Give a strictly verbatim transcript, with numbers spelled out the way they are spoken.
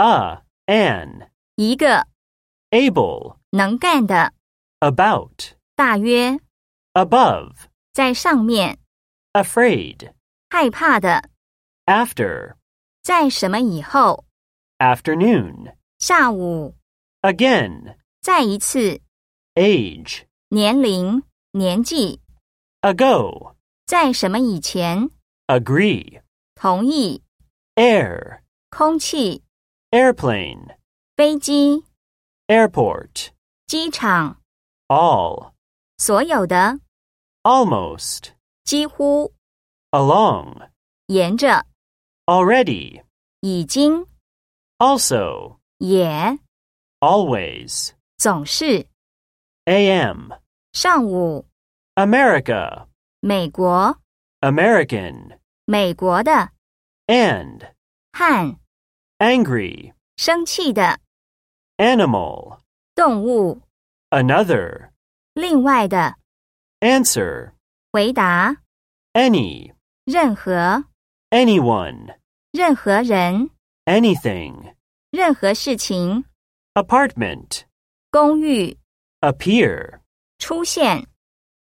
A, an. 一个 Able, 能干的 about. 大约 Above, 在上面 afraid. 害怕的 After, 在什么以后 afternoon. 下午 Again, 再一次 age. 年龄年纪 Ago, 在什么以前 agree. 同意 Air, 空气 airplane. 飞机 Airport, 机场 all. 所有的 Almost, 几乎 along. 沿着 Already, 已经 also. 也 Always, 总是 A M. 上午 America, 美国 American. 美国的 And, 和 angry. 生气的 Animal, 动物 another. 另外的 Answer, 回答 any. 任何 Anyone, 任何人 anything. 任何事情 Apartment, 公寓 appear. 出现